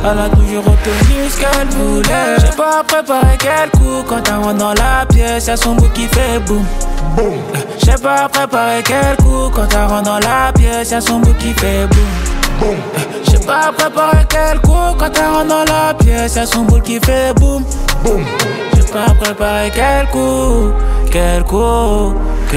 Elle a toujours obtenu ce qu'elle voulait. J'ai pas préparé quel coup. Quand elle rentre dans la pièce, y'a son bout qui fait boum. J'ai pas préparé quel coup. Quand elle rentre dans la pièce, y'a son bout qui fait boum. J'ai pas préparé quel coup. Quand elle rentre dans la pièce, y'a son bout qui fait boum. J'ai pas préparé quel coup. Quel coup.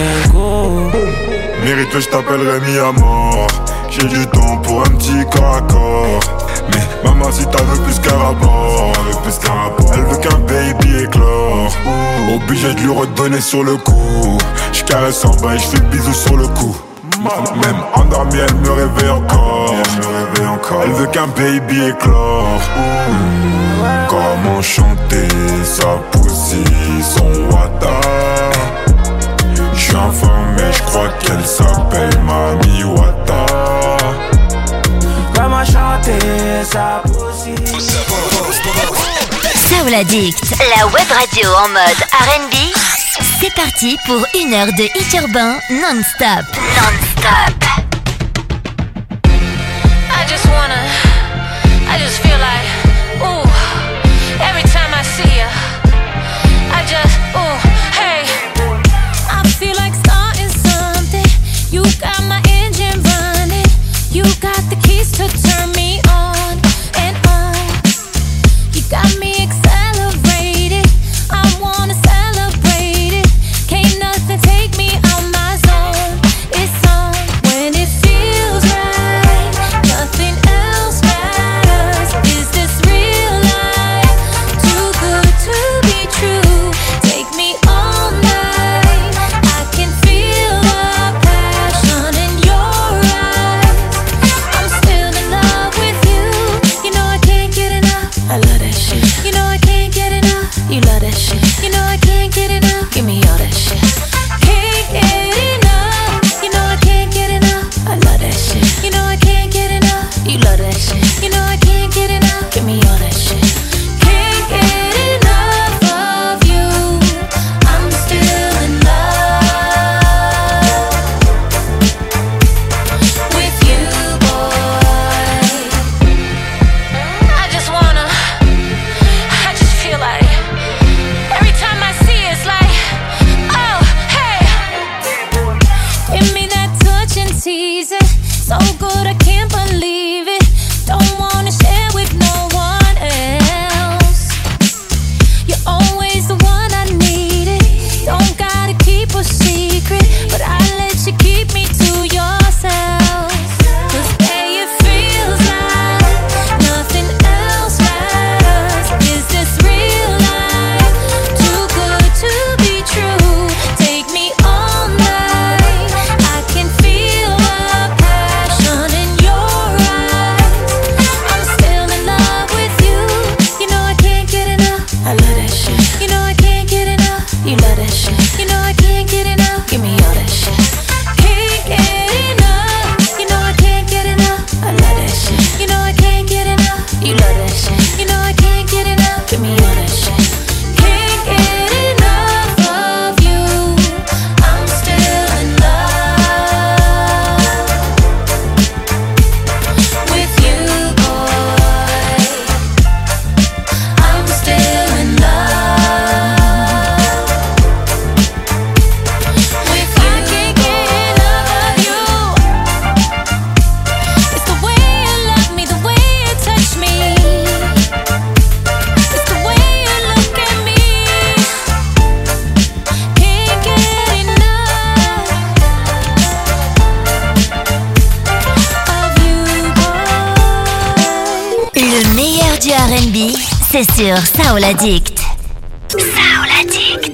Mérite, je t'appellerai mi à mort. J'ai du temps pour un petit corps à corps. Mais maman, si t'as veux plus qu'un rapport, elle veut qu'un baby éclore. Obligé de lui redonner sur le coup. J'caresse en bas et j'fais le bisou sur le cou. Même endormie, elle me réveille encore. Elle veut qu'un baby éclore. Comment chanter sa poussie, son wata. J'suis informé, j'crois qu'elle s'appelle Mami Wata. Comment chanter sa poussie. Soul Addict, la web radio en mode R&B. C'est parti pour 1 heure de hit urbain non-stop. I just feel like, ooh, every time I see you, I just, ooh, hey. I feel like starting something. You got my engine running. You got the keys to turn me on and on. You got me accelerated. I wanna celebrate it. Can't nothing take me out my zone. It's on when it feels right. Nothing else matters. Is this real life? Too good to be true. Take me all night. I can feel the passion in your eyes. I'm still in love with you. You know I can't get enough. I love that shit. You know I can't get enough. You love that shit. You know I can't get enough. Give me all that shit. Can't get enough. You know I can't get enough. I love that shit. You know I can't get enough. You love that shit. You know I can't get enough. Give me all that shit. Can't get enough of you. I'm still in love with you, boy. I just feel like every time I see it, it's like, oh, hey. Give me that touch and tease it. So good I can't believe it. Don't wanna share with no one else. You're always the one I needed. Don't gotta keep a secret, but I let you keep me to yourself. 'Cause babe, it feels like nothing else matters. Is this real life? Too good to be true. Take me all night. I can feel the passion in your eyes. I'm still in love with you. You know I can't get enough. I love that shit. You know I can't get enough. You love that shit. You know I can't get enough. Give me all that shit. Can't get enough. You know I can't get enough. I love that shit. You know I can't get enough. You love that shit. You know I can't get enough. Give me all that shit. Can't get enough of you. I'm still in love with you, boy. I'm still in love with you. I can't get enough of you. It's the way you love me, the way you touch me. It's the way you look at me. Can't get enough of you, boy. Le meilleur du R&B, c'est sur Soul Addict. Soul Addict.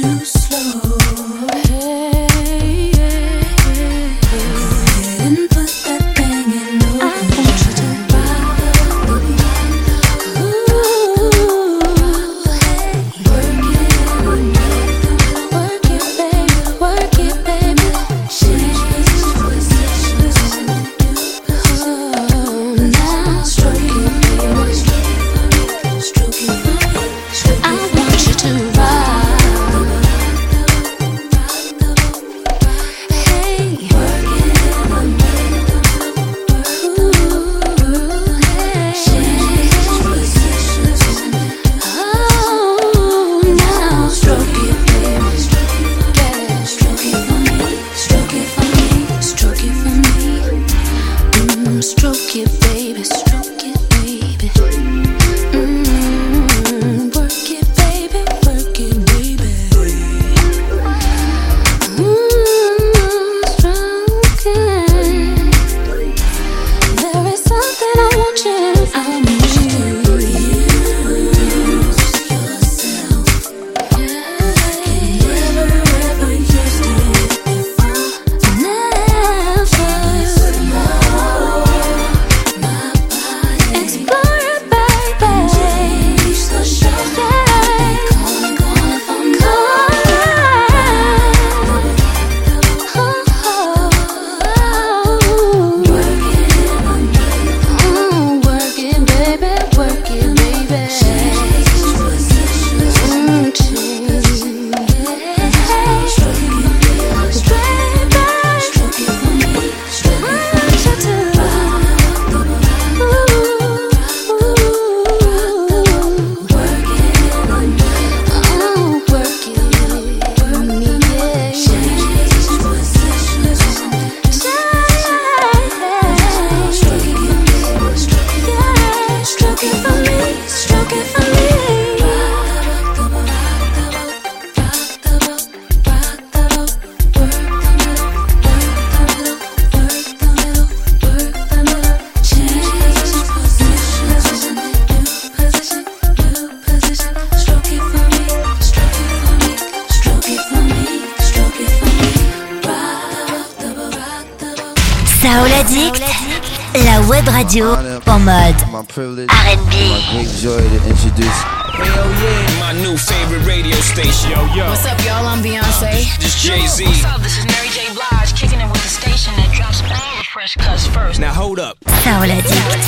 Saoul Addict, la web radio en mode R&B. My great joy to introduce. Hell yeah, my new favorite radio station. Yo. What's up, y'all? I'm Beyonce. This Jay-Z. What's up? This is Mary J. Blige, kicking it with the station that drops all the fresh cuts first. Now hold up. Saoul Addict.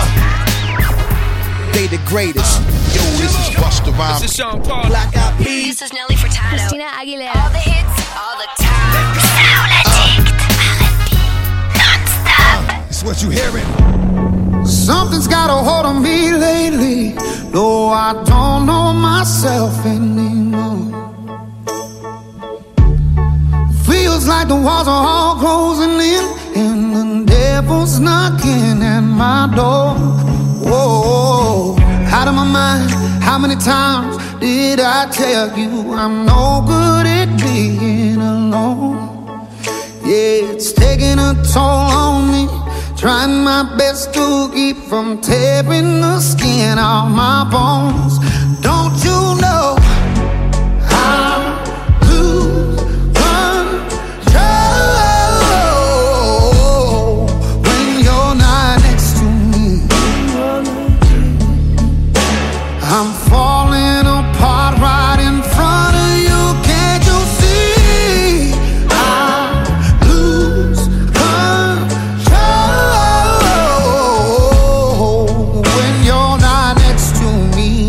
They the greatest. Yo, this is Busta Rhymes. This is Sean Paul. Black Eyed Peas. This is Nelly Furtado. Christina Aguilera. All the hits, all the time. Saoul Addict. R&B. Non-stop. It's what you hearing. Something's got a hold on me lately. No, I don't know myself anymore. Feels like the walls are all closing in, and the devil's knocking at my door. Whoa, out of my mind. How many times did I tell you I'm no good at being alone? Yeah, it's taking a toll on me. Trying my best to keep from tearing the skin off my bones. Don't you know I lose control when you're not next to me? I'm falling apart right in front of you. Can't you see? I lose control when you're not next to me.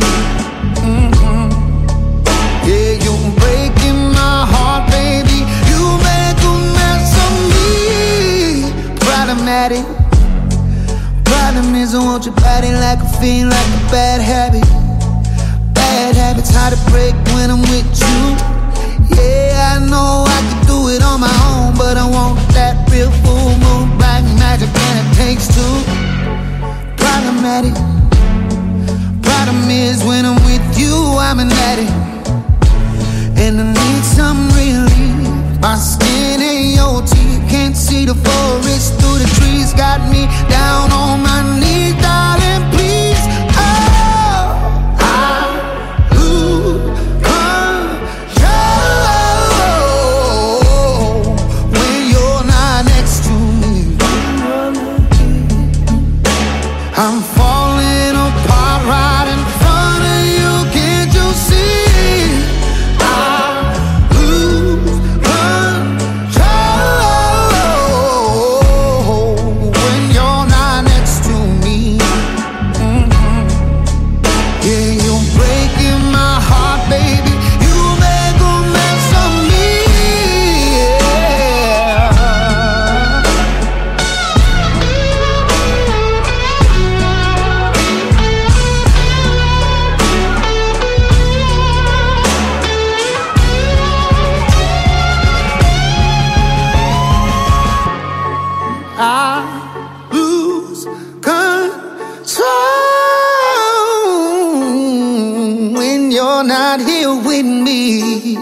Yeah, you're breaking my heart, baby. You make a mess of me. Problematic. Problem is I want your body like a fiend, like a bad habit. Bad habits hard to break when I'm with you. Yeah, I know I can do it on my own, but I want that real full moon black magic, and it takes two. Problematic. Problem is when I'm with you, I'm an addict, and I need some relief. My skin ain't your teeth, can't see the forest through the trees. Got me down on my knees, darling, please. Oh, I lose control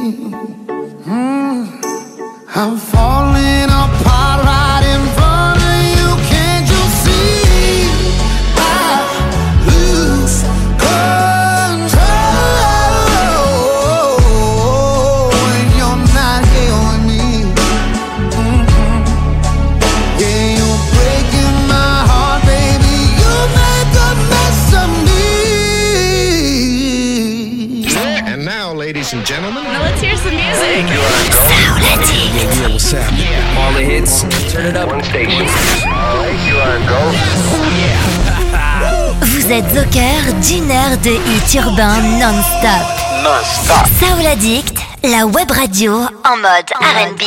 I'm falling apart right in front of you. Can't you see? I lose control when you're not here with me. Yeah, you're breaking my heart, baby. You make a mess of me. And now, ladies and gentlemen, Now let's hear some music. Yeah, what's happening? All the hits, turn it up. One station. Vous êtes au cœur d'une heure de hits urbains non-stop. Soul Addict, la web radio en mode R&B.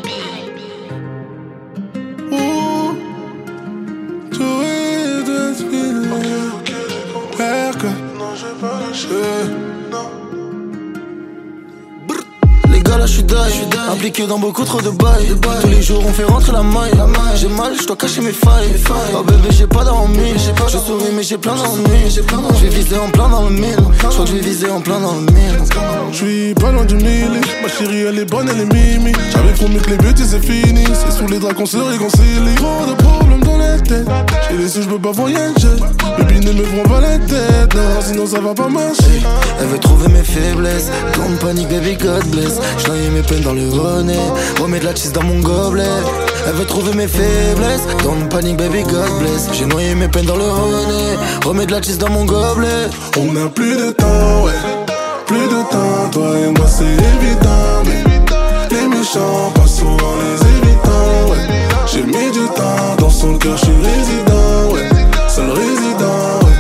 Les gars là j'suis die, impliqué dans beaucoup trop de bails. Tous les jours on fait rentrer la maille. J'ai mal, j'dois cacher mes failles. Oh bébé j'ai pas d'ennui. Je souris mais j'ai plein d'ennuis. J'vais viser en plein dans le mille. J'crois que j'vais viser en plein dans le mille. J'suis pas loin du mille. Ma chérie elle est bonne, elle est mimi. J'avais promis que les bêtises c'est fini. C'est sous les draps qu'on se réconcilie. Trop de problèmes dans la tête. J'ai les sous, j'peux pas voyager. Baby ne me prends pas la tête. Non, sinon ça va pas marcher. Elle veut trouver mes faiblesses. Don't panique baby God bless. J'noyais mes peines dans le bonnet. Remets de la cheese dans mon gobelet. Elle veut trouver mes faiblesses. Don't panique baby God bless. J'ai noyé mes peines dans le bonnet. Remets de la cheese dans mon gobelet. On a plus de temps, ouais. Plus de temps, toi et moi c'est évident. Mais les méchants passent souvent les évitants, ouais. J'ai mis du temps, dans son cœur j'suis résident, ouais. Seul résident, ouais.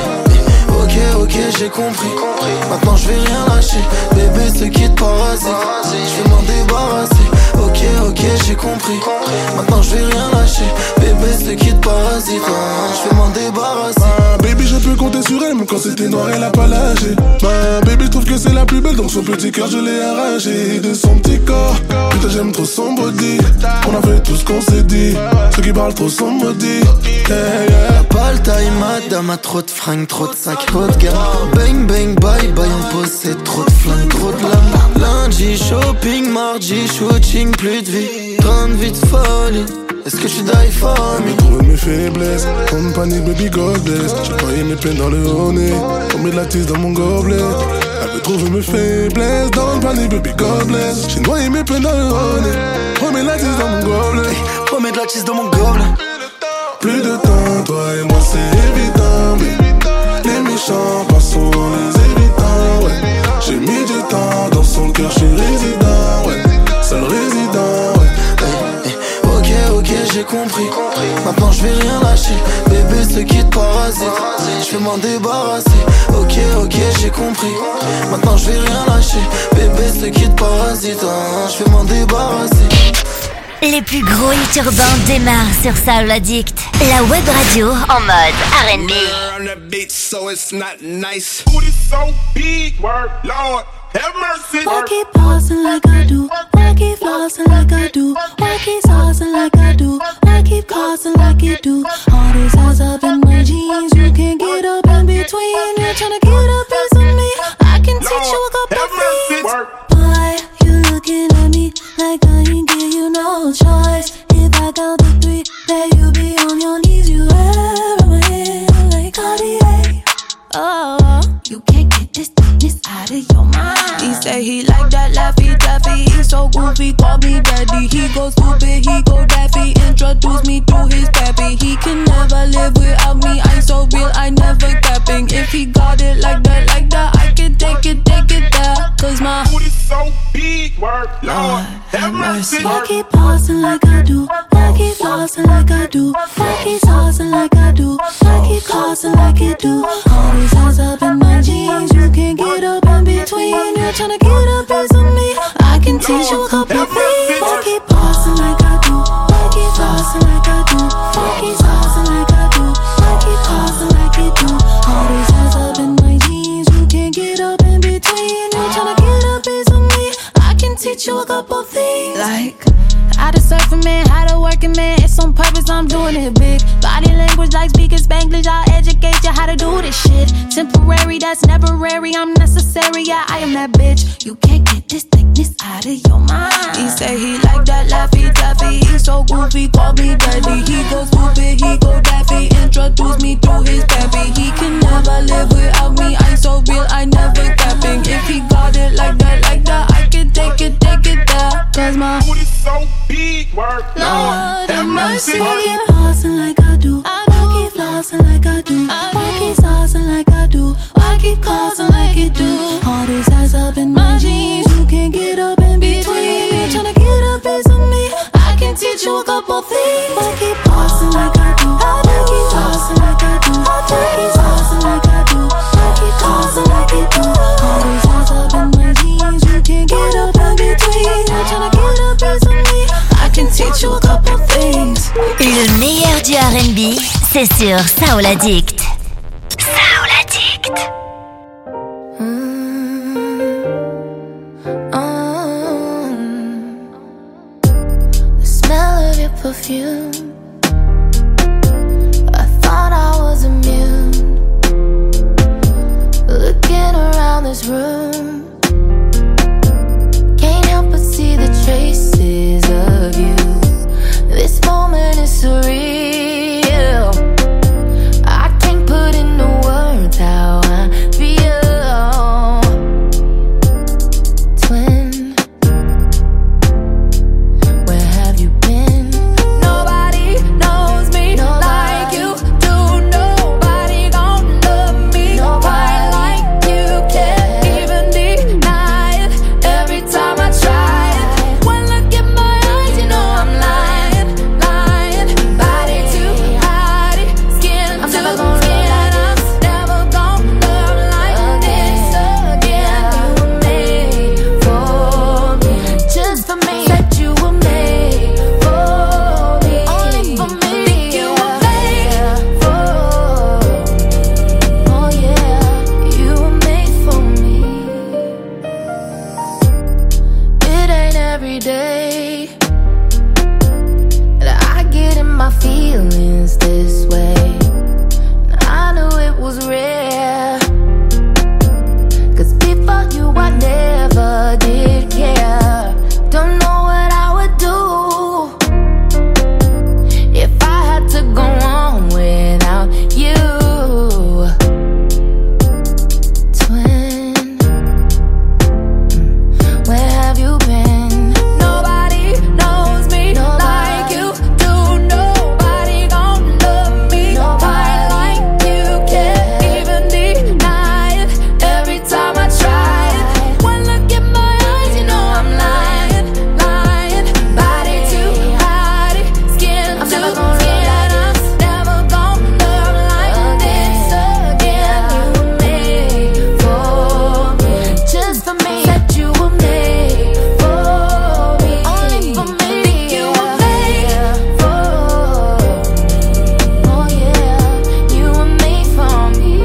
Ok, j'ai compris. Maintenant je vais rien lâcher. Bébé se quitte parasite. Je vais m'en débarrasser. Ok, j'ai compris. Maintenant je vais rien lâcher. Bébé se quitte parasite. Je vais m'en débarrasser. Baby je peux compter sur elle, même quand c'était noir elle a pas lâché. Baby je trouve que c'est la plus belle, donc son petit cœur je l'ai arraché de son petit corps. Putain j'aime trop son body. On a fait tout ce qu'on s'est dit. Ceux qui parlent trop sont maudits. Y'a pas le time, madame a trop de fringues, trop de sacs, trop de gamme. Bang bang bye bye on possède trop de flingues, trop de lames. Lundi shopping, mardi shooting, plus de vie, train de vie de folie. Est-ce que je suis die for me? J'ai trouvé mes faiblesses, comme panique baby God bless. J'ai pas mes peines dans le nez, on met de la tisse dans mon gobelet. Elle veut trouver mes faiblesses, dans le panique baby God bless. J'ai noyé mes peines dans le nez, remets de la tisse dans mon gobelet. Remets de la tisse dans mon gobelet. Plus de temps, toi et moi c'est évident. Mais les méchants passent souvent les évitants, ouais. J'ai mis du temps, dans son cœur j'suis résident, ouais. Seul résident, ouais. Ok, j'ai compris. Maintenant je vais rien lâcher. Bébé se quitte parasite. Je vais m'en débarrasser. Ok, j'ai compris. Maintenant je vais rien lâcher. Bébé se quitte parasite. Je vais m'en débarrasser. Les plus gros hits urbains démarrent sur Soul Addict, la web radio en mode R&B. On the beat, so it's not nice. Booty so big, word, Lord, have mercy. Why keep pausing like I do? Why keep flossing like I do? Why keep saucing like I do? Why keep causing like you do? All these eyes up in my jeans, you can't get up in between. You're trying to get a piece of me. I can teach you a couple things. Why you looking at me like I ain't give you no choice? If I count to three, then you be on your knees. You ever my head like Cartier. Oh, you can't get this out of your mind. He say he like that Laffy Taffy. He's so goofy, call me daddy. He go stupid, he go daffy. Introduce me to his pappy. He can never live without me. I'm so real, I never capping. If he got it like that, I can take it there. Cause my booty so big, word, Lord, have mercy. Why keep pausing like I do? Why keep flossing like I do? Why keep saucing like I do? Why keep causing like you do? All these eyes up in my jeans, you can't get up in between. You're trying to get a piece of me. I can teach you a couple of things. Why keep pausing like I do? Why keep flossing like I do? Why keep saucing like I do? Why keep causing like you do? All these eyes up in my jeans, you can't get up in between. You're trying to get a piece of me. I can teach you a couple of things. Like how to surf a man, how to work a man. It's on purpose, I'm doing it big. Body language like speaking Spanglish. I'll educate you how to do this shit. Temporary, that's never rare. I'm necessary, yeah, I am that bitch. You can't get this thickness out of your mind. He say he like that Laffy Taffy. He so goofy, call me daddy. He go stupid, he go daffy. Introduce me to his pappy. He can never live without me. I'm so real, I never capping. If he got it like that, I can take it there. Cause my booty so big, work. Lord have mercy. I keep flossing like I do. I keep flossing like I do. I keep saucing like I do. I keep causing like it do. All this ass up in my jeans. You can't get up in between. You tryna get a piece of me. I can teach you a couple things. I keep flossing like I do. I keep flossing like I do. I keep saucing like I do. I keep causing like it do. All this ass up in my jeans. You can't get up in between. You tryna get a piece of me. I can teach you a couple things. Le meilleur du R&B, c'est sur Soul Addict. Soul Addict. The smell of your perfume. I thought I was immune. Looking around this room, can't help but see the traces of you. This moment is surreal. I can't put into words how I feel. Twin, where have you been? Nobody knows me like you do. Nobody gon' love me quite like you. Can't even deny it every time I try it. One look in my eyes, you know I'm lying. Body to body, skin to skin. I'm never gon' love like this again. You were made for me, just for me. Said you were made for me, only for me. Think you were made for me. Oh yeah, you were made for me. It ain't every day that I get in my feelings this way. I knew it was rare, 'cause before you I never did care. Don't know what I would do if I had to go on without you. Twin, where have you been? Nobody knows me like you do. Nobody gon' love me quite like you. Can't even deny it every time I try it. One look in my eyes, you know I'm lying. Body to body, skin to skin. I'm never gon' love like this again. You were made for me, just for me. Said you were made for me, only for me. Think you were made for me. Oh yeah, you were made for me.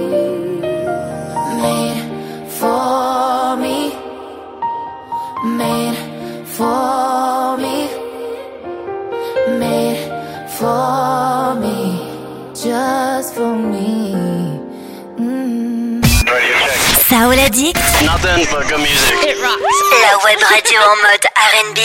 Made for me. Made for me. Made for me. Just for me. Soul Addict, Nothing but good music. It rocks. la web radio en mode R&B.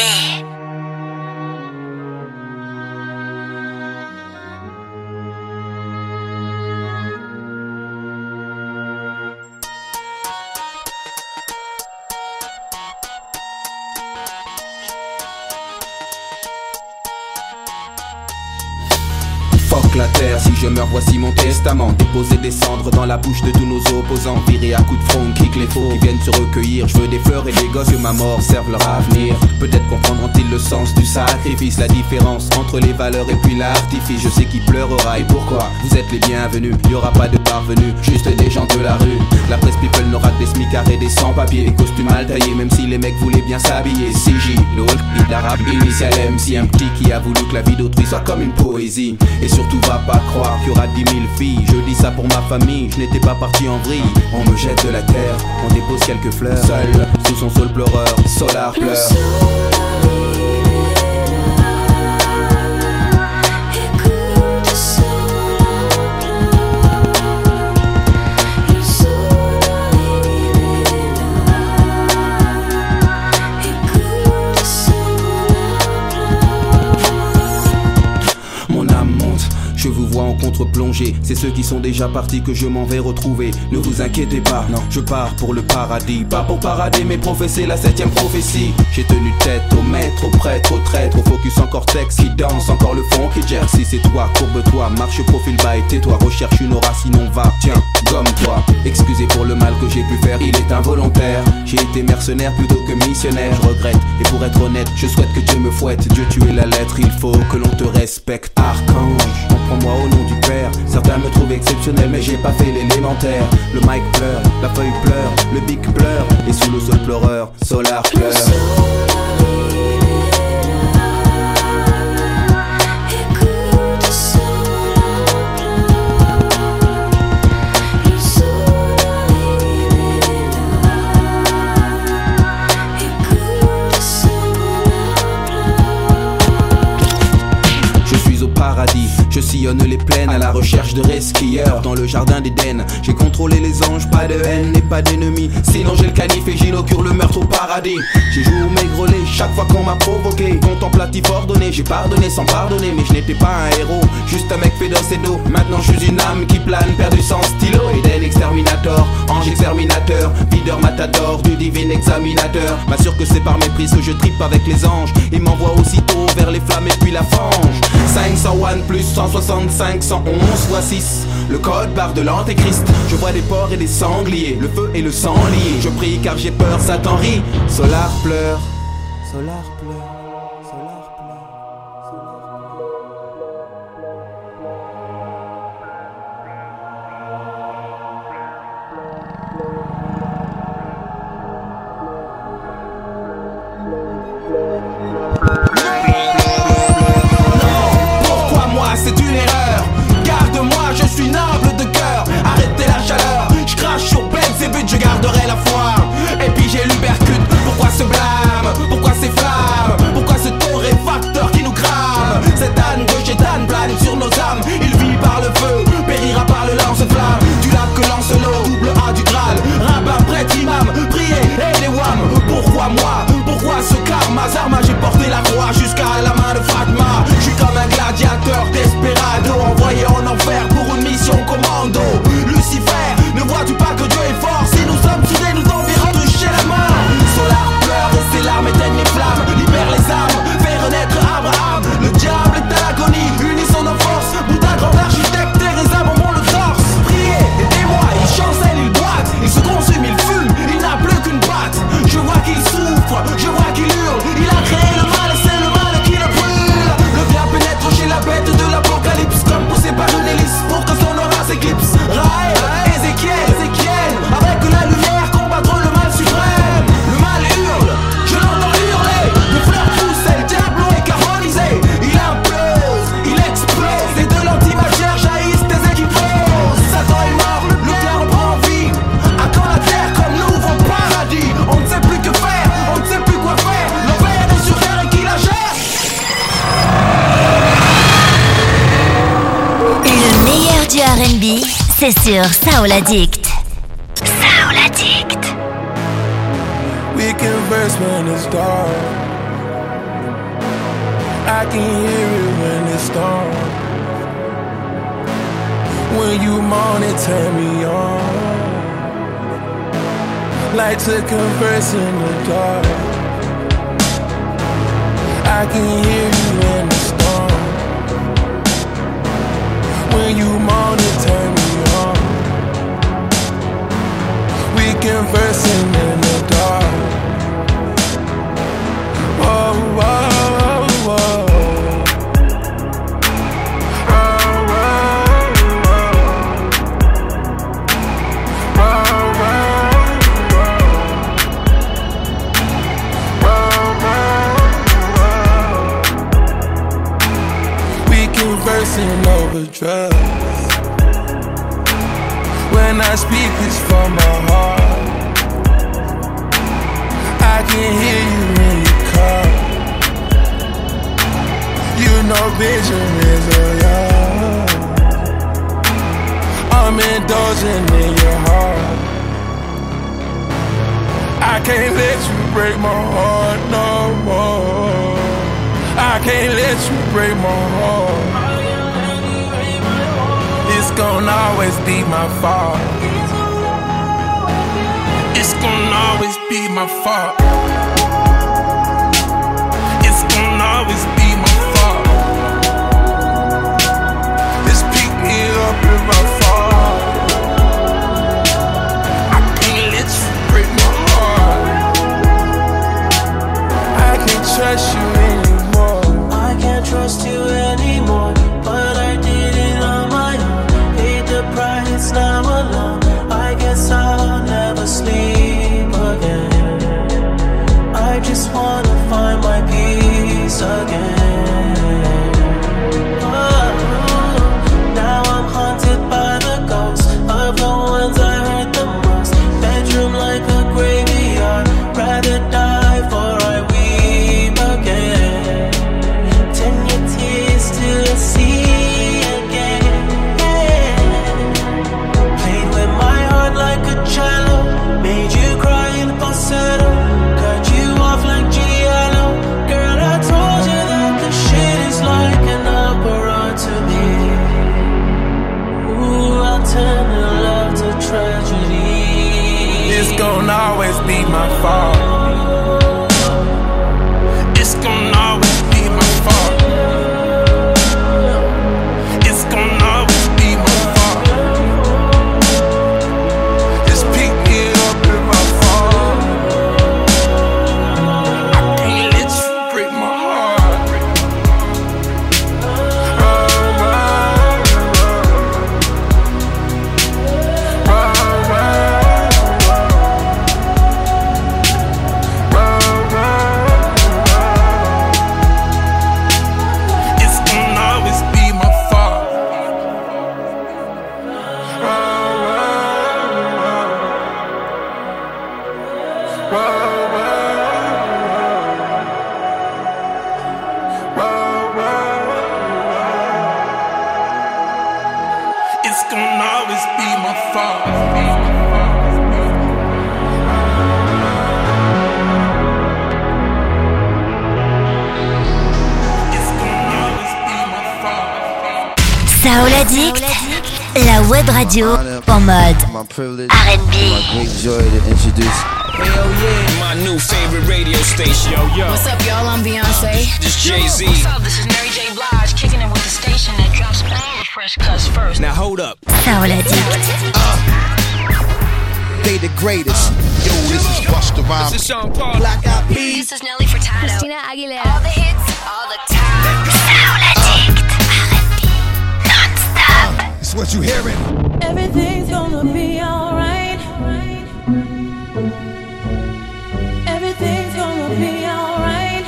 Fuck la terre, si je meurs voici mon testament. Déposer des cendres dans la bouche de tous nos opposants. Virer à coups de front, kick les faux qui viennent se recueillir. Je veux des fleurs et des gosses, que ma mort serve leur avenir. Peut-être comprendront-ils le sens du sacrifice. La différence entre les valeurs et puis l'artifice. Je sais qui pleurera et pourquoi. Vous êtes les bienvenus, y aura pas de parvenus, juste des gens de la rue. La presse people n'aura que des smicards et des sans-papiers. Les costumes mal taillés, même si les mecs voulaient bien s'habiller. CJ, le Hulk, hit d'arabe, initial MC. Un petit qui a voulu que la vie d'autrui soit comme une poésie. Et surtout va pas croire qu'il y aura 10 000 filles. Je dis ça pour ma famille, je n'étais pas parti en vrille. On me jette de la terre, on dépose quelques fleurs. Seul, sous son sol pleureur, Solar pleure. songer. C'est ceux qui sont déjà partis que je m'en vais retrouver. Ne vous inquiétez pas, non, je pars pour le paradis. Pas pour parader mais professer la 7ème prophétie. J'ai tenu tête au maître, au prêtre, au traître, au focus en cortex qui danse encore le fond qui gère. Si c'est toi, courbe-toi, marche profil bas et tais-toi. Recherche une aura sinon va, tiens, gomme-toi. Excusez pour le mal que j'ai pu faire, il est involontaire. J'ai été mercenaire plutôt que missionnaire, je regrette. Et pour être honnête, je souhaite que Dieu me fouette. Dieu tu es la lettre, il faut que l'on te respecte. Archange, comprends-moi au nom du Père. Certains me trouvent exceptionnel mais j'ai pas fait l'élémentaire. Le mic pleure, la feuille pleure, le bic pleure. Et sous le sol pleureur, Solar pleure. Je sillonne les plaines à la recherche de resquilleurs. Dans le jardin d'Éden, j'ai contrôlé les anges, pas de haine et pas d'ennemis. Sinon j'ai le canif et j'inaugure le meurtre au paradis. J'ai joué au maigrelet chaque fois qu'on m'a provoqué. Contemplatif ordonné, j'ai pardonné sans pardonner. Mais je n'étais pas un héros, juste un mec fait d'os et d'eau. Maintenant je suis une âme qui plane, perdu sans stylo. Éden exterminator, ange exterminateur, videur matador du divin examinateur. M'assure que c'est par méprise que je tripe avec les anges. Il m'envoie aussitôt vers les flammes et puis la fange. 501 plus 165, 111 fois 6. Le code barre de l'antéchrist. Je vois des porcs et des sangliers, le feu et le sang liés. Je prie car j'ai peur, Satan rit. Solar pleure, Solar pleure. Je garderai la foi. Et puis j'ai l'ubercute. Pourquoi ce blâme? Pourquoi ces flammes? Pourquoi ce torréfacteur qui nous crame? Cet âne de chétane plane sur nos âmes. Il vit par le feu, périra par le lance-flamme. Du lac que lance l'eau, double A du Graal. Rabbin, prêtre, imam, priez et les wham. Pourquoi moi? Pourquoi ce karma? Zarma, j'ai porté la croix jusqu'à la main de Fatma. Je suis comme un gladiateur desperado, envoyé en enfer pour une mission commando. Lucifer, ne vois-tu pas que Dieu est fort? Si nous sommes soudés, nous enverrons toucher la main. Solar pleure et ses larmes éteignent les flammes. Libère les âmes, fait renaître Abraham. Le diable est à l'agonie, unissons nos forces. Bouddha, grand architecte, Teresa, bonbon le torse. Priez, aidez-moi, il chancelle, il boite. Il se consume, il fume, il n'a plus qu'une batte. Je vois qu'il souffre, je vois qu'il hurle. Il a créé le mal, c'est le mal qui le brûle. Le bien pénètre chez la bête de l'apocalypse, comme poussé par une hélice pour que son aura s'éclipse. Raël, Ézéchiel, avec la lumière combattre le mal suprême. Le mal hurle, je l'entends hurler. Les fleurs poussent, le diablo est carbonisé. Il implose, il explose. Et de l'antimatière jaillissent des équipos. Satan est mort, le cœur reprend vie. À quand la terre comme nous ouvre au paradis? On ne sait plus que faire, on ne sait plus quoi faire. L'enfer est sur terre et qui la gère? Le meilleur du R&B, c'est sur Soul Addict. Soul Addict. We converse when it's dark. I can hear it when it's storm. When you moan it turn me on. Like to converse in the dark. I can hear you in the storm. When you moan it turn me on. We conversing in the dark. Whoa, whoa, whoa. Conversing over drugs. When I speak, it's from my heart. I can hear you in your car. You know Benjamin's a yard. I'm indulging in your heart. I can't let you break my heart no more. I can't let you break my heart. It's gonna always be my fault. It's gonna always be my fault. It's gonna always be my fault. Just pick me up if I fall. I can't let you break my heart. I can't trust you anymore. I can't trust you anymore. But I did it on my own. Paid the price, now alone. I guess I'll never sleep again. I just wanna find my peace again. Oh, now I'm haunted by the ghosts of the ones I hurt the most. Bedroom like a graveyard. Rather die for I weep again. 10 year tears till I see again. Played with my heart like a cello. Made you cry in falsetto. Cut you off like Giallo. Girl, I told you that the shit is like an opera to me. Ooh, I'll turn your love to tragedy. It's gonna always be my fault. It's gonna always be my fault. It's gonna always be my fault. Just pick me up if I fall. I can't let you break my heart. It's gonna always be my fault. It's gonna always be my fault. Soul Addict, la web radio en mode My privilege, R&B. my great joy to introduce. Hell yeah, my new favorite radio station. Yo. What's up, y'all? I'm Beyonce. This Jay-Z. What's up? This is Mary J. Blige, kicking it with the station that drops all the fresh cuts first. Now hold up. Soul Addict. They the greatest. Yo, this is Busta Rhymes. This is Sean Paul. Black Eyed Peas. This is Nelly Furtado. Christina Aguilera. All the hits, all the time. Soul Addict. R&B. Non-stop. It's what you hearing. Everything's gonna be alright. Everything's gonna be alright.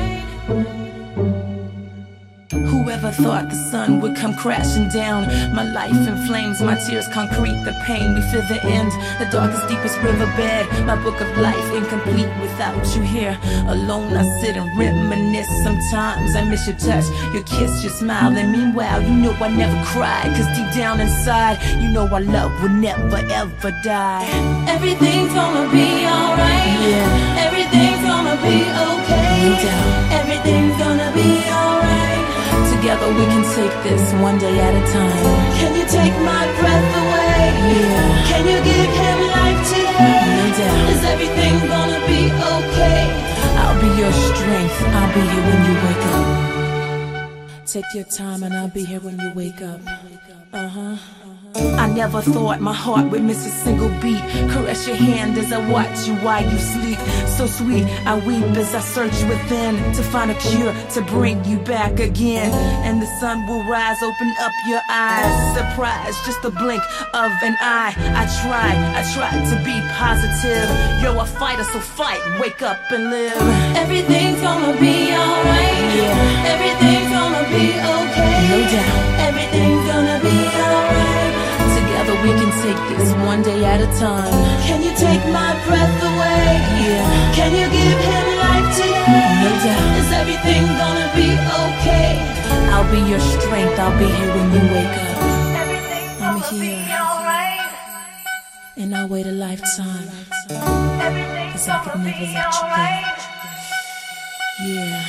Whoever thought the sun would come crashing down? My life in flames, my tears concrete, the pain, we feel the end. The darkest, deepest riverbed, my book of life incomplete without you here. Alone I sit and reminisce. Sometimes I miss your touch, your kiss, your smile. And meanwhile, you know I never cried, cause deep down inside, you know our love will never ever die. Everything's gonna be alright. Yeah. Everything's gonna be okay. No doubt. Everything's gonna be alright. Together we can take this one day at a time. Can you take my breath away? Yeah. Can you give him life today? No doubt. Is everything gonna be okay? I'll be your strength. I'll be here when you wake up. Take your time and I'll be here when you wake up. Uh-huh. I never thought my heart would miss a single beat. Caress your hand as I watch you while you sleep. So sweet, I weep as I search within to find a cure to bring you back again. And the sun will rise, open up your eyes. Surprise, just a blink of an eye. I tried to be positive. You're a fighter, so fight, wake up and live. Everything's gonna be alright. Yeah. Everything's gonna be okay. No doubt. Everything's gonna be alright. Together we can take this one day at a time. Can you take my breath away? Yeah. Can you give him life today? No doubt. Is everything gonna be okay? I'll be your strength. I'll be here when you wake up. I'm here. And I'll wait a lifetime. Cause I could never let you go. Yeah.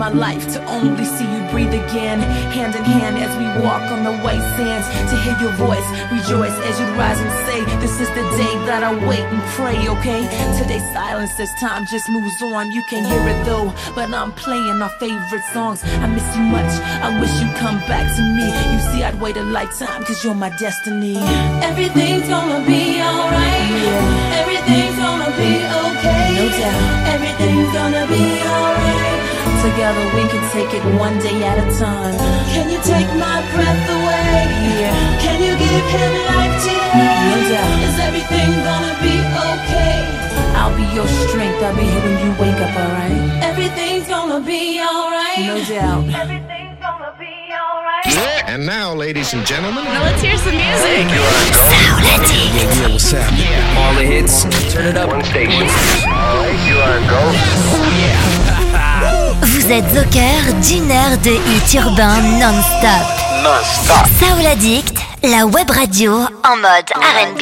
my life to only see you breathe again. Hand in hand as we walk on the white sands, to hear your voice, rejoice as you rise and say, this is the day that I wait and pray, okay? Today's silence as time just moves on. You can't hear it though, but I'm playing our favorite songs. I miss you much, I wish you'd come back to me. You see, I'd wait a lifetime, cause you're my destiny. Everything's gonna be alright. Yeah. Everything's gonna be okay. No doubt. Everything's gonna be alright. Together we can take it one day at a time. Can you take my breath away? Yeah. Can you give him life today? No doubt. Is everything gonna be okay? I'll be your strength, I'll be here when you wake up, alright? Everything's gonna be alright. No doubt. Everything's gonna be alright. And now, ladies and gentlemen, Now let's hear some music. Yeah, what's happening? All the hits, turn it up. One station. you are go. Vous êtes au cœur d'une heure de hits urbains non-stop. Non-stop. Soul Addict, la web radio en mode R&B.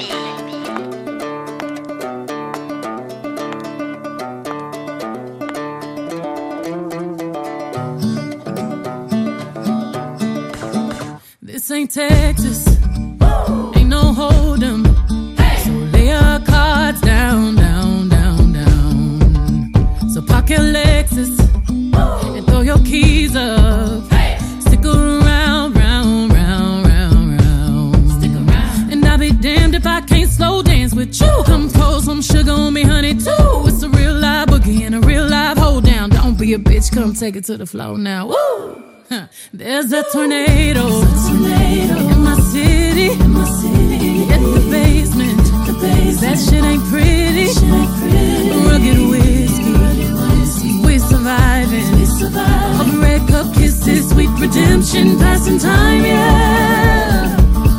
This ain't Texas, ain't no hold'em. So lay your cards down, down, down, down. So park your Lexus and throw your keys up. Stick around, round, round, round, round. Stick around. And I'll be damned if I can't slow dance with you. Come pour some sugar on me, honey, too. It's a real live boogie and a real live hold down. Don't be a bitch, come take it to the floor now. Woo! There's a tornado in my city. Hit the basement. That shit ain't pretty. Rugged whiskey. We're surviving. Of red cup kisses, sweet redemption, passing time, yeah.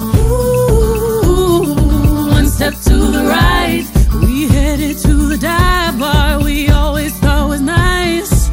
Ooh, one step to the right. We headed to the dive bar we always thought was nice.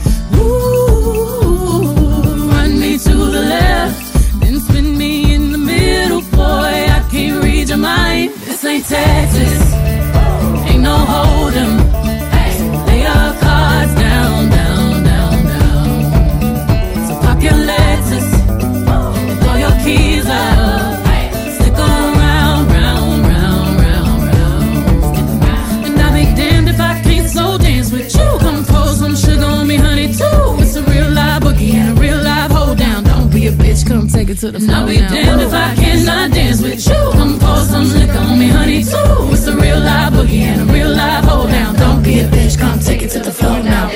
To the left, then spin me in the middle, boy, I can't read your mind. This ain't Texas, ain't no hold'em. Lay your cards down, down, down, down. So park your Lexus and throw your keys up. Stick around, round, round, round, round. And I'll be damned if I can't slow dance with you. Come pour some sugar on me, honey, too. It's a real live boogie and a real live hold down. Don't be a bitch, come take it to the floor. I'll be damned if I cannot dance with you. Come pour some liquor on me, honey, too. It's a real live boogie and a real live hold down. Don't be a bitch, come take it to the floor now.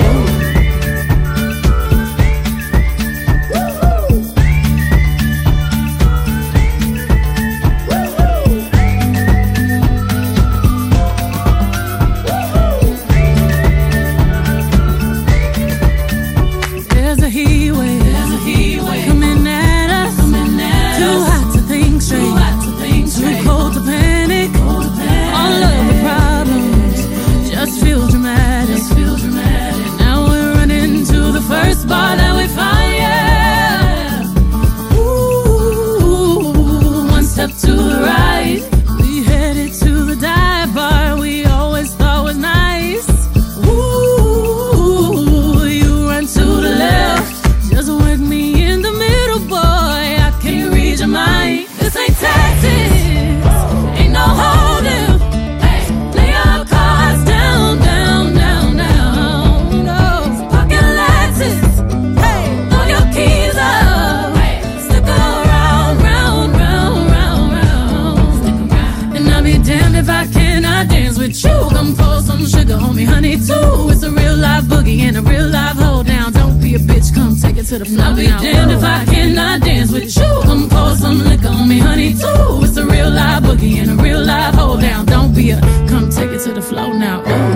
I'll be damned if I cannot dance with you. Come pour some liquor on me, honey, too. It's a real live boogie and a real live hold down. Don't be a, come take it to the floor now. Ooh.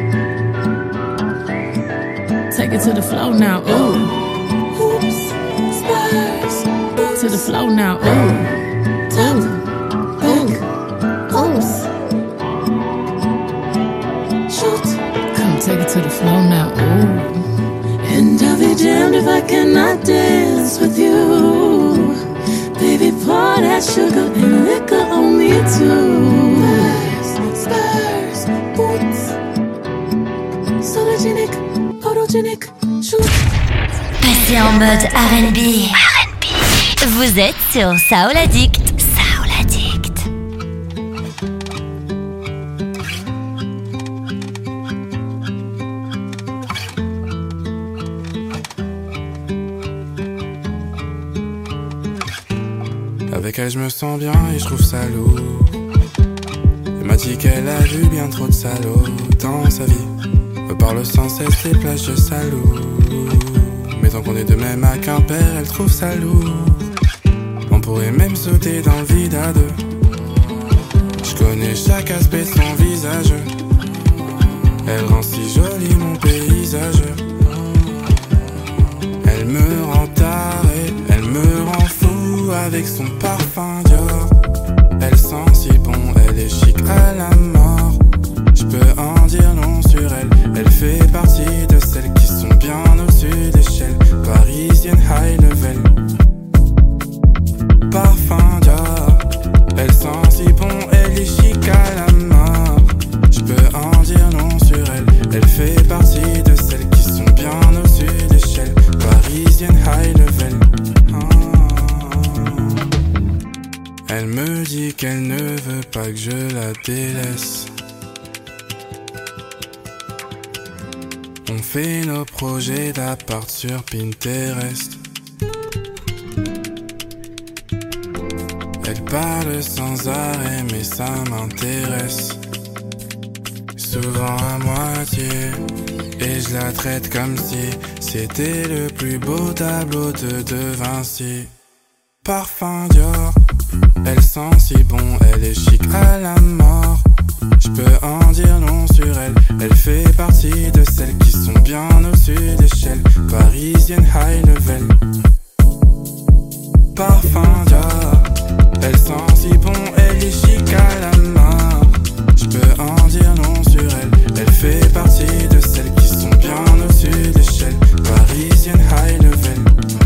Take it to the floor now. Ooh. Hoops, spurs, to the floor now. Ooh. Ooh. Hoops. Shoot. Come take it to the floor now. Ooh. And I'll be damned if I cannot dance with you. Baby, pour that sugar and liquor on me too. Spurs, boots, photogenic, shoot. Passez en mode R&B. Vous êtes sur Soul Addict. Soul Addict. Avec elle je me sens bien et je trouve ça lourd. Elle m'a dit qu'elle a vu bien trop de salauds dans sa vie. Me parle sans cesse des plages de Salou. Mais tant qu'on est de même à Quimper, elle trouve ça lourd. On pourrait même sauter dans le vide à deux. Je connais chaque aspect de son visage. Elle rend si joli mon paysage. Elle me rend taré, elle me rend fou avec son parfum Dior. Elle sent si bon, elle est chic à la mort. Je peux en dire long sur elle. Elle fait partie de celles qui sont bien au-dessus d'échelle. Parisienne high level. Parfum Dior. Elle sent si bon, elle est chic à la mort. Je peux en dire long sur elle. Elle fait partie de celles qui sont bien au-dessus d'échelle. Parisienne high level. Elle me dit qu'elle ne veut pas que je la délaisse. On fait nos projets d'appart sur Pinterest. Elle parle sans arrêt mais ça m'intéresse. Souvent à moitié. Et je la traite comme si c'était le plus beau tableau de Vinci. Parfum Dior. Elle sent si bon, elle est chic à la mort. Je peux en dire long sur elle. Elle fait partie de celles qui sont bien au-dessus d'échelle. Parisienne high level. Parfum Dior. Elle sent si bon, elle est chic à la mort. Je peux en dire long sur elle. Elle fait partie de celles qui sont bien au-dessus d'échelle. Parisienne high level.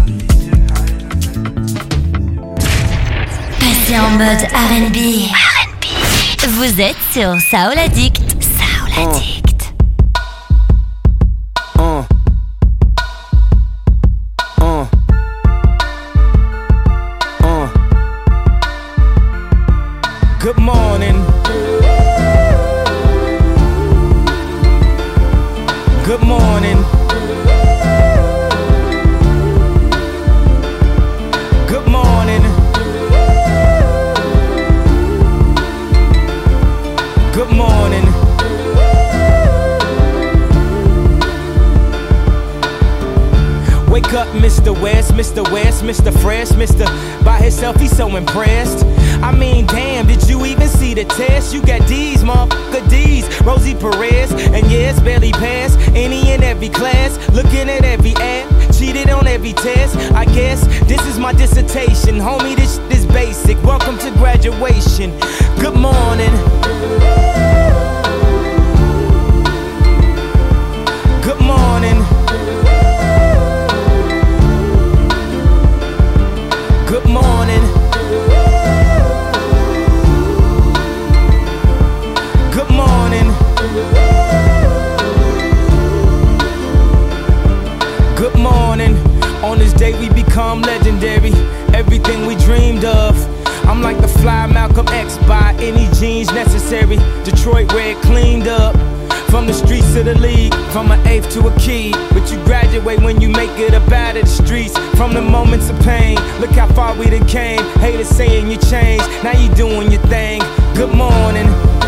Passez en mode R&B. Vous êtes sur Soul Addict. Soul Addict. Good morning. Good morning. Good morning. Good morning. Wake up, Mr. West, Mr. West, Mr. Fresh, Mr. By himself, he's so impressed. I mean, damn, did you even see the test? You got D's, motherfucker D's, Rosie Perez, and yeah, it's barely passed any and every class, looking at every ad, cheated on every test. I guess this is my dissertation, homie, this shit is basic. Welcome to graduation. Good morning. Good morning. Good morning. Good morning. Good morning. On this day we become legendary. Everything we dreamed of. I'm like the fly Malcolm X by any jeans necessary. Detroit red cleaned up. From the streets to the league, from an eighth to a key. But you graduate when you make it up out of the streets. From the moments of pain, look how far we done came. Haters saying you changed, now you doing your thing. Good morning.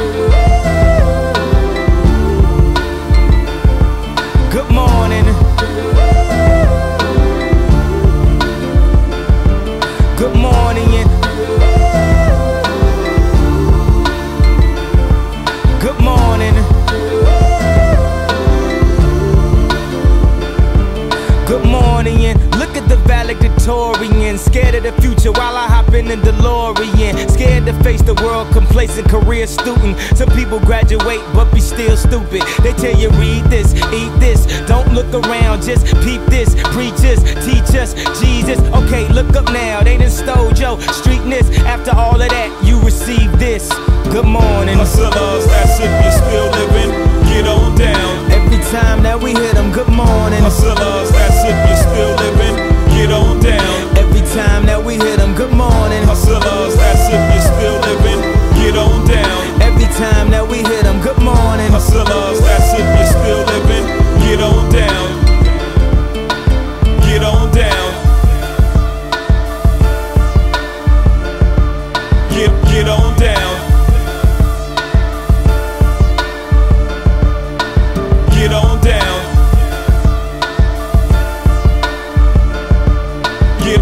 Good morning. Good morning. Good morning. Good morning, and look at the valedictorian. Scared of the future while I hop in the DeLorean. Scared to face the world, complacent career student. Some people graduate but be still stupid. They tell you read this, eat this. Don't look around, just peep this. Preach us, teach us, Jesus. Okay, look up now, they done stole your streetness. After all of that, you receive this. Good morning. Hustlers, that's if you're still living, get on down. Every time that we hit them, good morning. Hustlers, that's if you're still living,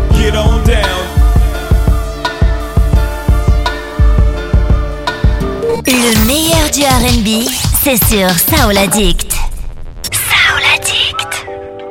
get on down. Le meilleur du R&B, c'est sur Soul Addict. Soul Addict.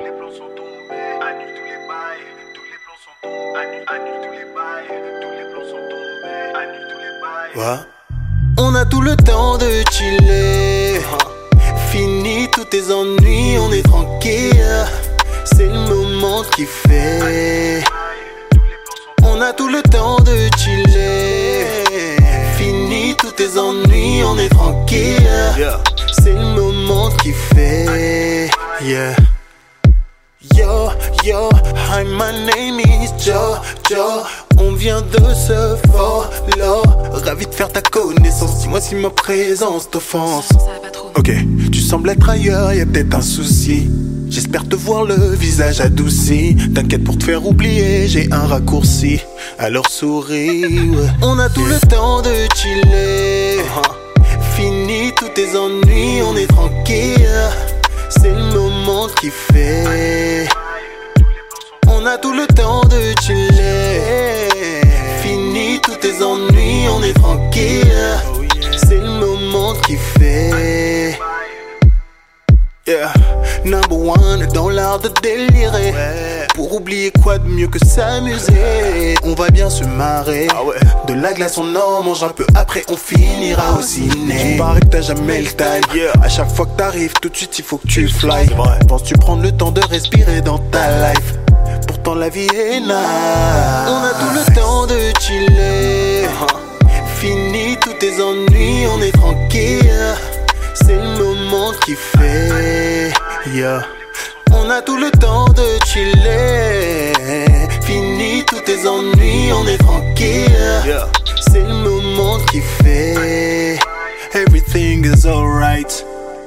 Ouais. On a tout le temps de chiller. Fini tous tes ennuis, on est tranquille. C'est le moment qui fait. On a tout le temps de chiller. Fini tous tes ennuis, on est tranquille. C'est le moment qui fait. Yeah. Yo, yo, hi, my name is Joe, Joe. On vient de se follow. Ravi de faire ta connaissance. Dis-moi si ma présence t'offense. Ok, tu sembles être ailleurs, y'a peut-être un souci. J'espère te voir le visage adouci. T'inquiète pour te faire oublier, j'ai un raccourci. Alors souris, ouais. On a tout le temps de chiller. Fini tous tes ennuis, on est tranquille. C'est le moment qui fait. On a tout le temps de chiller. Fini tous tes ennuis, on est tranquille. C'est le moment qui fait. Yeah. Number one dans l'art de délirer. Pour oublier quoi de mieux que s'amuser. On va bien se marrer. De la glace on en mange un peu. Après on finira au ciné. Tu parais que t'as jamais le time. À chaque fois que t'arrives tout de suite il faut que tu fly. Penses-tu prendre le temps de respirer dans ta life? Pourtant la vie est nice. On a tout le temps de chiller. Fini tous tes ennuis, on est tranquille. C'est le moment qui fait. Yeah. On a tout le temps de chiller. Fini tous tes ennuis, on est tranquille. C'est le moment qui fait. Everything is alright.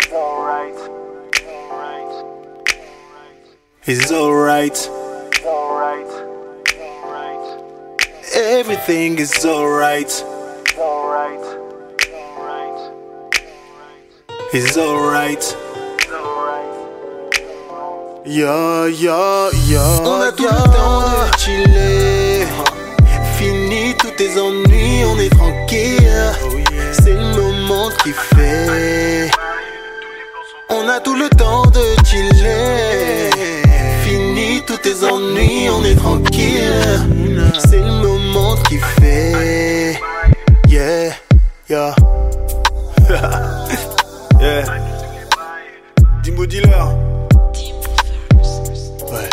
It's alright. Everything is alright. It's alright. Yeah, yeah, yeah. On a tout le temps de chiller. Fini tous tes ennuis, on est tranquille. C'est le moment qui fait. On a tout le temps de chiller. Fini tous tes ennuis, on est tranquille. C'est le moment qui fait. Yeah, yeah. Yeah. Dimbo Dealer. Ouais.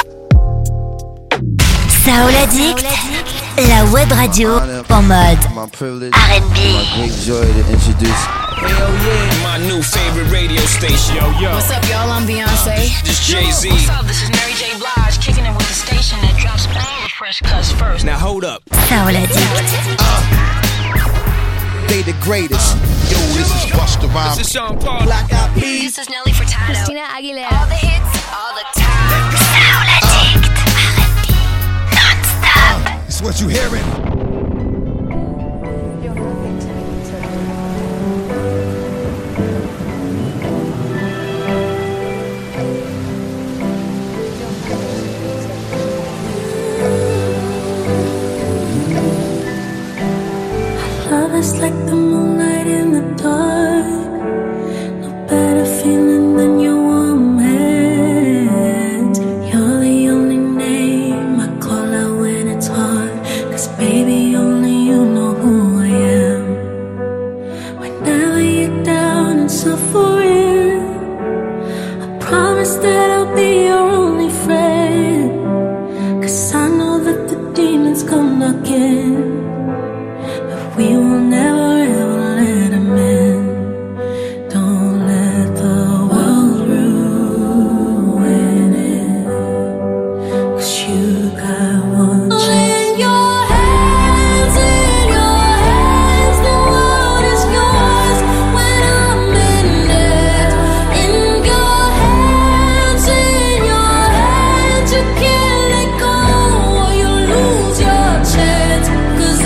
Soul Addict, la web radio en mode R&B. Great joy to introduce. Hell yeah, my new favorite radio station. Yo. What's up, y'all? I'm Beyonce. This Jay-Z. What's up? This is Mary J. Blige, kicking it with the station that drops all the fresh cuts first. Now hold up. Soul Addict. They the greatest. Yo, this is Busta Rhymes. This is Sean Paul. Black Eyed Peas. This is Nelly Furtado. Christina Aguilera. All the hits, all the time. Soul Addict, R&B, non-stop. It's what you hearing. Love is like the moonlight in the dark. No better feeling than your warm hands. You're the only name I call out when it's hard. 'Cause baby, only you know who I am. Whenever you're down and suffering, I promise that I'll be your only friend. 'Cause I know that the demons come knocking. We will never ever let him in. Don't let the world ruin it. 'Cause you got one chance. In your hands, the world is yours. When I'm in it, in your hands, you can't let go or you lose your chance. 'Cause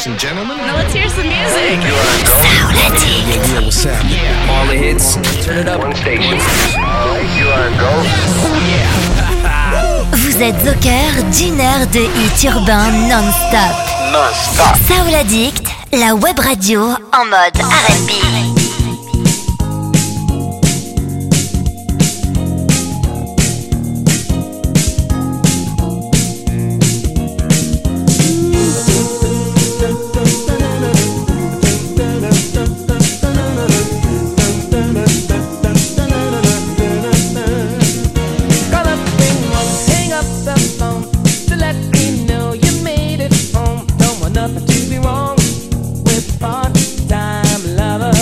ladies and gentlemen. Now let's hear some music. Yeah, what's happening? All the hits, turn it up. One station. You are go. Vous êtes au cœur d'une heure de hits urbains non-stop. Non-stop. Soul Addict, la web radio en mode R&B. Part-time lover.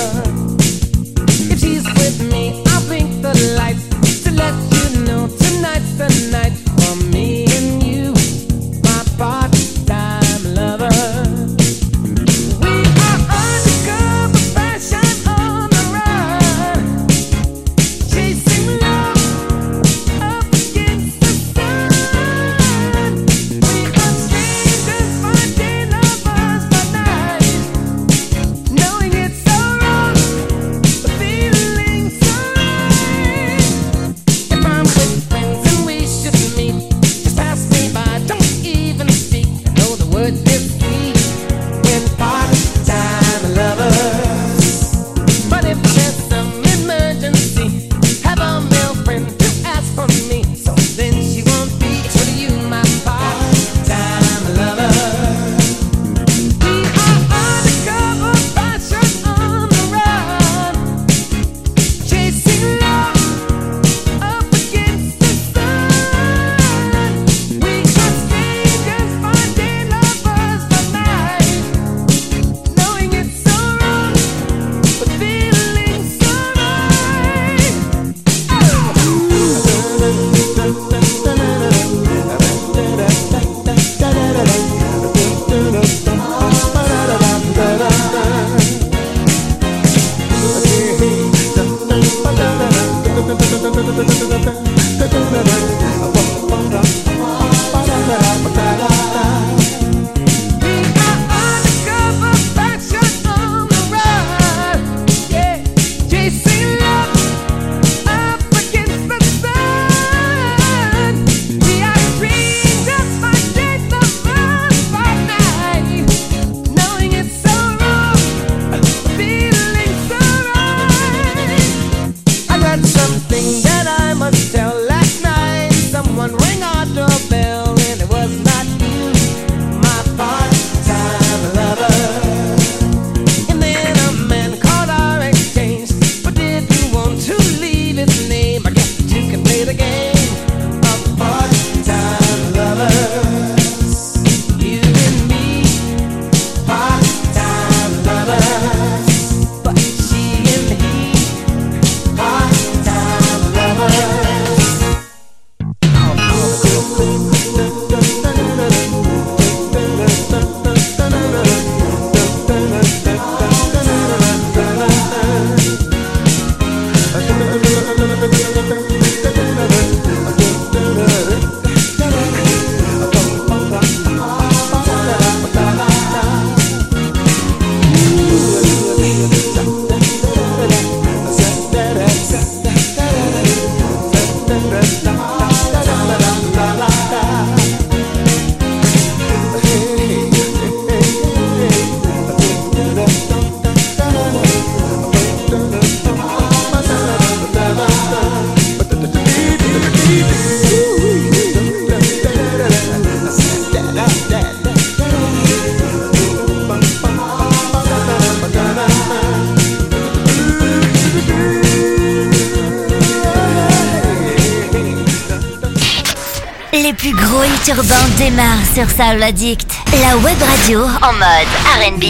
Les plus gros hits urbains démarrent sur Soul Addict, la web radio en mode R&B.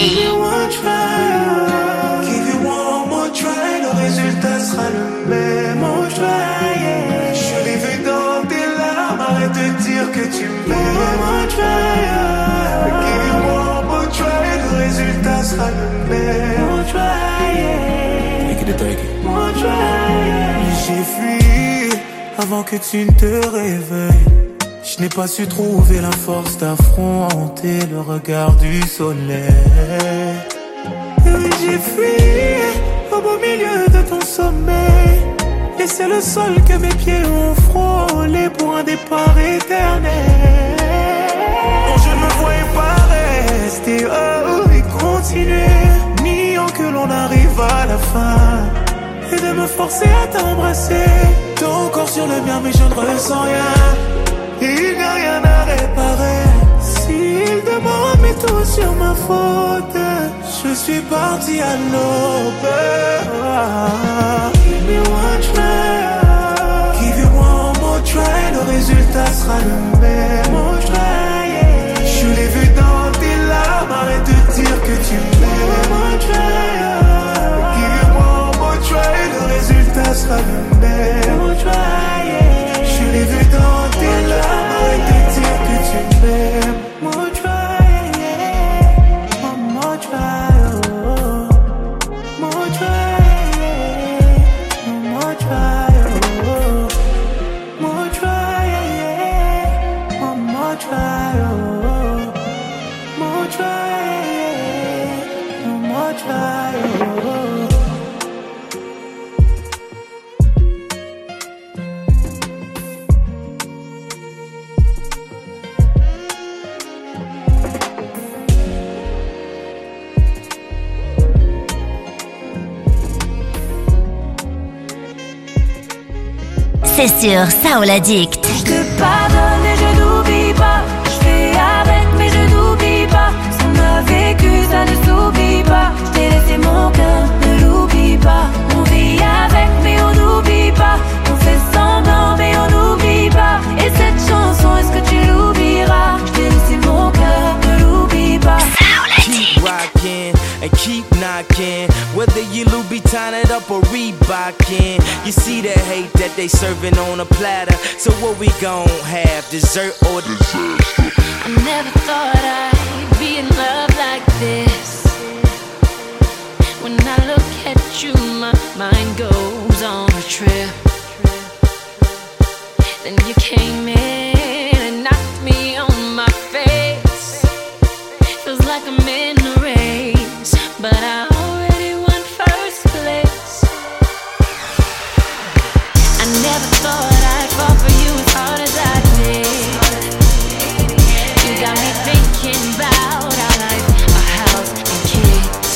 Le résultat sera le même. On try, yeah. Je suis arrivé dans tes larmes. Arrête de dire que tu m'aimes. On try, give you one more try. Le résultat sera le même. On try, yeah. On try, yeah. J'ai fui avant que tu ne te réveilles. Je n'ai pas su trouver la force d'affronter le regard du soleil. Et j'ai fui au beau milieu de ton sommeil. Et c'est le sol que mes pieds ont frôlé pour un départ éternel. Non, je ne me voyais pas rester et continuer, niant que l'on arrive à la fin. Et de me forcer à t'embrasser, ton corps sur le mien mais je ne ressens rien. Il n'y a rien à réparer. S'il demande mais tout sur ma faute, je suis parti à l'aube. Give me one try, give you one more try. Le résultat sera le même. One try, yeah. Je l'ai vu dans tes larmes, arrête de dire que tu m'aimes. One try, give you one more try. Le résultat sera le même. One try, yeah. Je l'ai vu dans tes larmes, arrête de dire que tu m'aimes. One try, yeah. One more try, oh. More try, yeah. One more try, oh. More try, yeah. One more try, oh. More try, yeah. One more try, oh. C'est sur Soul Addict. Je te pardonne et je n'oublie pas. Je fais avec mais je n'oublie pas. Ce qu'on a vécu ça ne s'oublie pas. Je t'ai laissé mon cœur, ne l'oublie pas. On vit avec mais on n'oublie pas. On fait semblant mais on n'oublie pas. Et cette chanson est-ce que tu l'oublieras? Je t'ai laissé mon cœur, ne l'oublie pas. Keep rockin' and keep knocking. Whether you Louboutin it up or Reebokin, you see the hate that they serving on a platter. So what we gon' have, dessert or disaster? I never thought I'd be in love like this. When I look at you, my mind goes on a trip. Then you came in and knocked me on my face. Feels like I'm in a race, but I already won first place. I never thought I'd fall for you as hard as I did. You got me thinking about our life, our house and kids.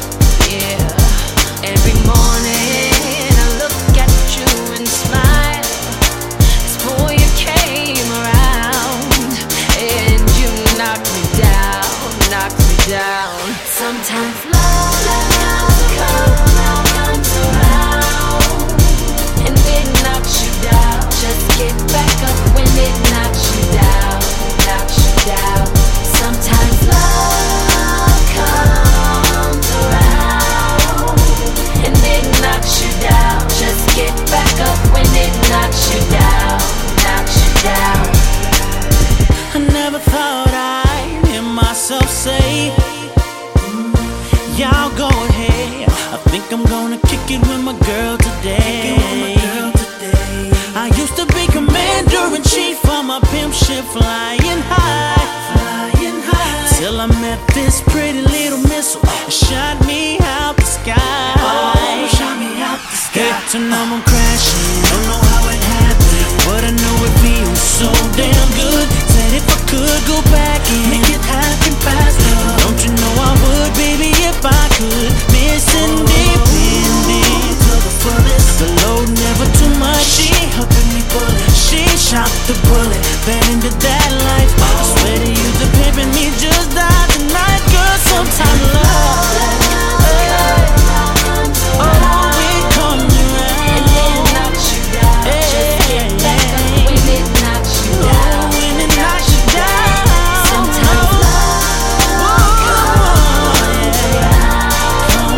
Yeah. Every morning I look at you and smile. It's before you came around, and you knocked me down. Sometimes love comes around and it knocks you down. Just get back up when it knocks you down. Sometimes love comes around and it knocks you down. Just get back up when it knocks you down. I never thought I'd hear myself say, y'all go ahead. I think I'm gonna kick it with my girl today. I used to be commander-in-chief on my pimp ship, flying high. Till I met this pretty little missile that shot me out the sky. Oh, shot me out the sky. Hate to know I'm crashing, don't know how it happened, but I know it feels so damn good. Said if I could go back and make it happen faster, don't you know I would, baby, if I could. Missing independent to the fullest. The load never too much. She helping me pull it. She shot the bullet, fell into that life. I swear to you, the pimpin' me just died tonight. Girl, sometimes love, oh, it comes around and it knocks you down. Just get back up when it knocks you down. When it knocks you down. Sometimes love comes around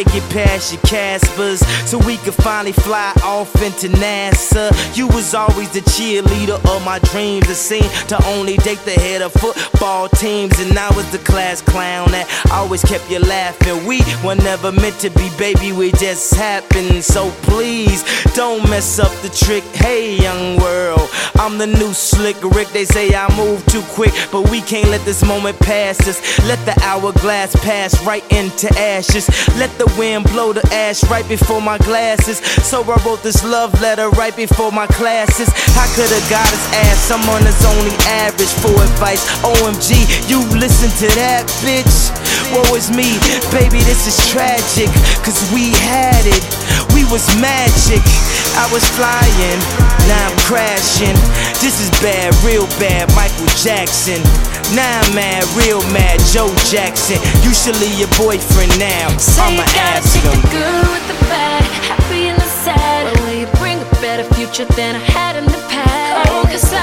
make it past your Caspers, so we could finally fly off into NASA. You was always the cheerleader of my dreams. It seemed to only date the head of football teams, and I was the class clown that always kept you laughing. We were never meant to be, baby, we just happened. So please, don't mess up the trick. Hey, young world, I'm the new Slick Rick. They say I move too quick, but we can't let this moment pass us. Let the hourglass pass right into ashes. Let the wind blow the ash right before my glasses. So I wrote this love letter right before my classes. I could've got his ass, someone that's only average for advice. OMG, you listen to that, bitch. Woe is me, baby, this is tragic, cause we had it, we was magic. I was flying, now I'm crashing. This is bad, real bad, Michael Jackson. Now I'm mad, real mad, Joe Jackson. You should leave your boyfriend now, I'ma ask him. The good with the bad, happy and the sad. Well, will you bring a better future than I had in the past? Oh, 'cause